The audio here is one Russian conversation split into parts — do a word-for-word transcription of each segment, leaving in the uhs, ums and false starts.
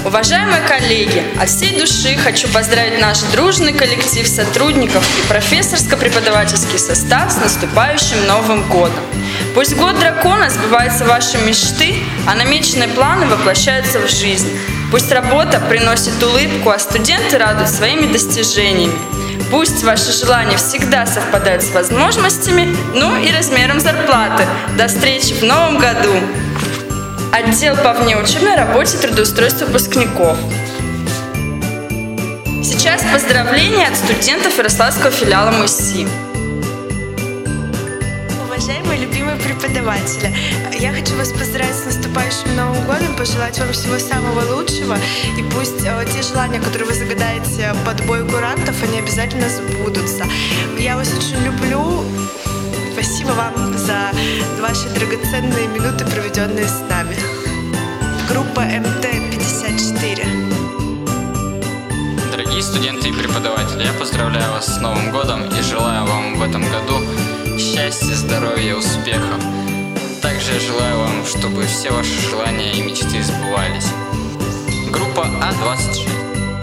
Уважаемые коллеги, от всей души хочу поздравить наш дружный коллектив сотрудников и профессорско-преподавательский состав с наступающим Новым годом. Пусть год дракона сбываются ваши мечты, а намеченные планы воплощаются в жизнь. Пусть работа приносит улыбку, а студенты радуют своими достижениями. Пусть ваши желания всегда совпадают с возможностями, ну и размером зарплаты. До встречи в новом году! Отдел по внеучебной работе и трудоустройству выпускников. Сейчас поздравления от студентов Ярославского филиала МУСИ. Уважаемые любимые преподаватели, я хочу вас поздравить с наступающим Новым годом, пожелать вам всего самого лучшего, и пусть э, те желания, которые вы загадаете под бой курантов, они обязательно сбудутся. Я вас очень люблю. Спасибо вам за ваши драгоценные минуты, проведенные с нами. Группа эм тэ пятьдесят четыре. Дорогие студенты и преподаватели, я поздравляю вас с Новым годом и желаю вам в этом году счастья, здоровья, успехов. Также я желаю вам, чтобы все ваши желания и мечты сбывались. Группа а двадцать шесть.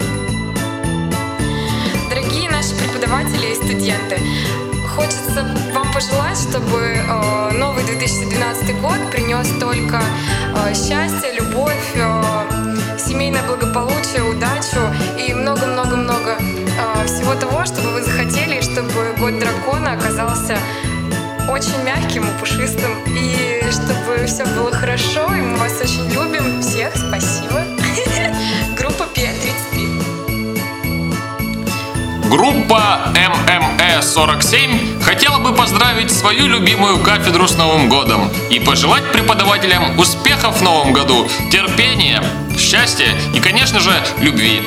Дорогие наши преподаватели и студенты, хочется вам пожелать, чтобы э, новый две тысячи двенадцатый год принес только э, счастье, любовь, э, семейное благополучие, удачу и много-много-много э, всего того, чтобы вы захотели, чтобы год дракона оказался очень мягким и пушистым, и чтобы все было хорошо, и мы вас очень любим. Всех спасибо. Группа пи тридцать три. Группа эм эм э сорок семь хотела бы поздравить свою любимую кафедру с Новым годом и пожелать преподавателям успехов в Новом году, терпения, счастья и, конечно же, любви.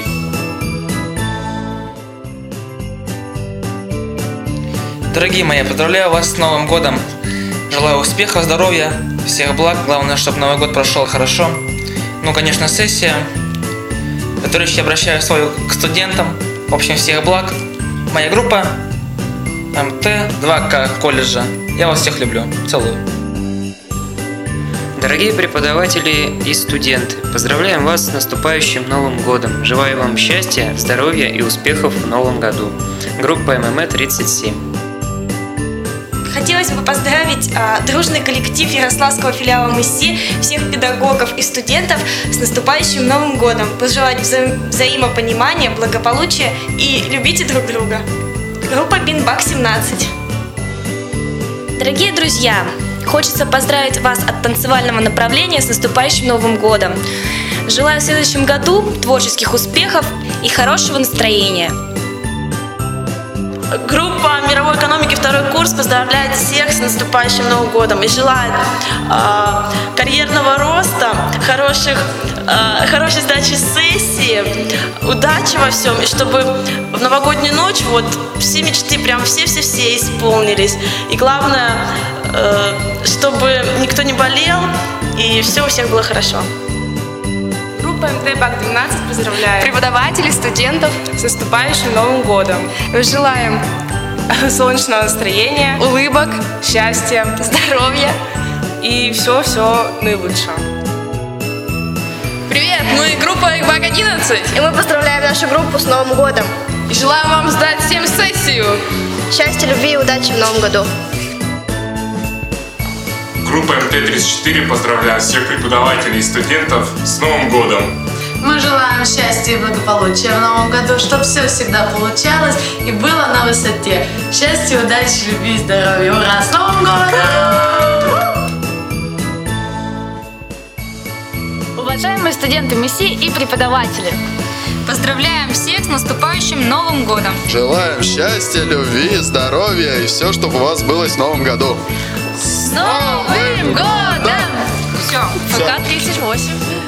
Дорогие мои, поздравляю вас с Новым годом. Желаю успехов, здоровья, всех благ. Главное, чтобы Новый год прошел хорошо. Ну, конечно, сессия. Товарищи, обращаюсь свою к студентам. В общем, всех благ. Моя группа эм тэ два ка колледжа. Я вас всех люблю. Целую. Дорогие преподаватели и студенты, поздравляем вас с наступающим Новым годом. Желаю вам счастья, здоровья и успехов в Новом году. Группа эм эм э тридцать семь. Хотелось бы поздравить а, дружный коллектив Ярославского филиала МУСИ, всех педагогов и студентов с наступающим Новым годом. Пожелать вза взаимопонимания, благополучия и любите друг друга. Группа Бинбак семнадцать. Дорогие друзья, хочется поздравить вас от танцевального направления с наступающим Новым годом. Желаю в следующем году творческих успехов и хорошего настроения. Группа мировой экономики второй курс поздравляет всех с наступающим Новым годом и желает э, карьерного роста, хороших, э, хорошей сдачи сессии, удачи во всем, и чтобы в новогоднюю ночь вот все мечты, прям все-все-все исполнились. И главное, э, чтобы никто не болел и все у всех было хорошо. Группа эм тэ Бак двенадцать поздравляет Преподавателей, студентов с наступающим Новым годом. Желаем солнечного настроения, улыбок, счастья, здоровья и все-все наилучшего. Привет, мы группа Бак одиннадцать. И мы поздравляем нашу группу с Новым годом. И желаем вам сдать всем сессию. Счастья, любви и удачи в Новом году. Группа эм тэ тридцать четыре поздравляет всех преподавателей и студентов с Новым годом. Мы желаем счастья и благополучия в Новом году, чтобы все всегда получалось и было на высоте. Счастья, удачи, любви и здоровья. Ура! С Новым годом! Уважаемые студенты МУСИ и преподаватели, Поздравляем всех с наступающим Новым годом! Желаем счастья, любви, здоровья и все, чтобы у вас было в Новом году. с Новым годом! Все, ка тридцать восемь.